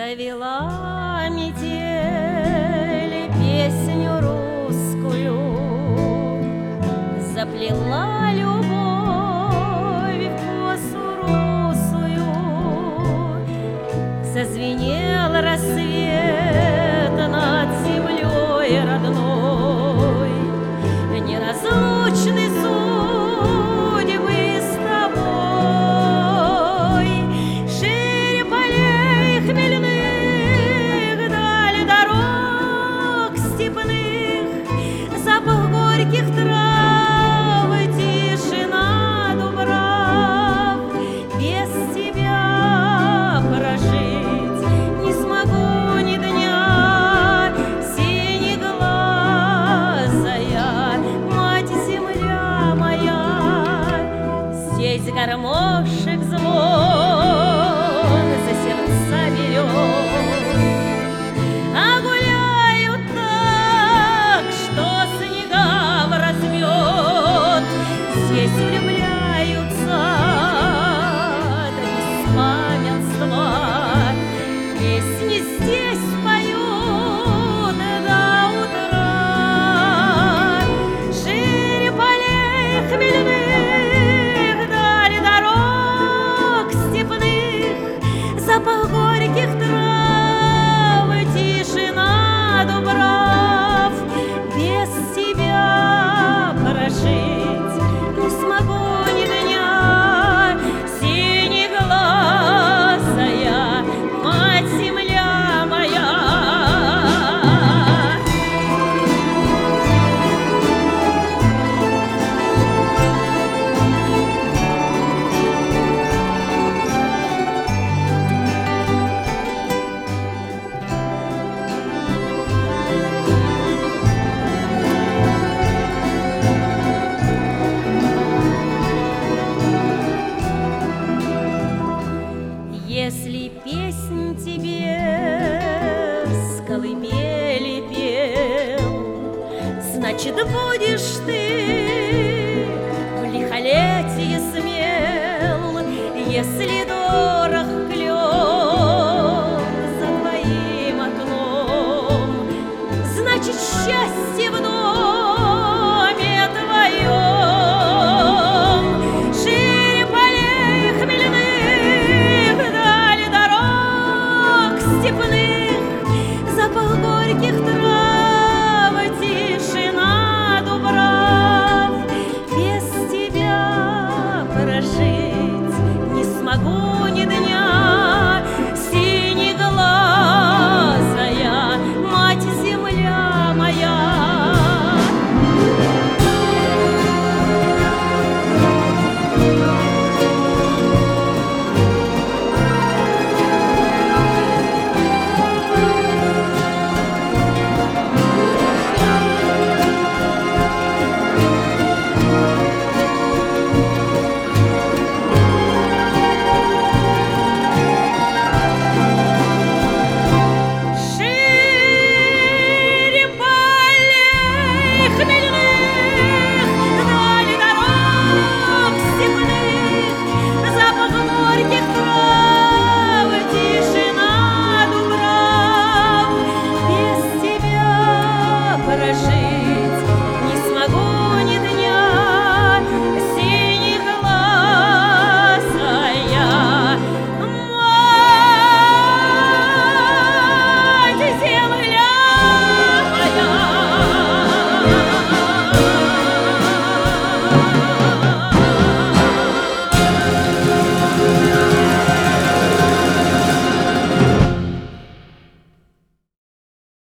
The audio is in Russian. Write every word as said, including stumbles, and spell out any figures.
Завела метель песню русскую, заплела любовь в косу русую, зазвенел рассвет над землей родной, неразлучны судьбы с тобой. Шире полей хмельных, даль дорог степных, запах горьких трав, тишина дубрав. Без тебя прожить не смогу ни дня, синеглазая мать-земля моя. Здесь гармошек звон за сердца берет, а гуляют так, что снега размет. Здесь влюбляются до беспамятства, песни здесь поют до утра. Шире полей хмельных, даль дорог степных, запах горьких трав, тишина дубрав. Без тебя прожить не смогу ни дня, синеглазая мать-земля моя. Если песнь тебе с колыбели пел, значит, будешь ты в лихолетие смел. Если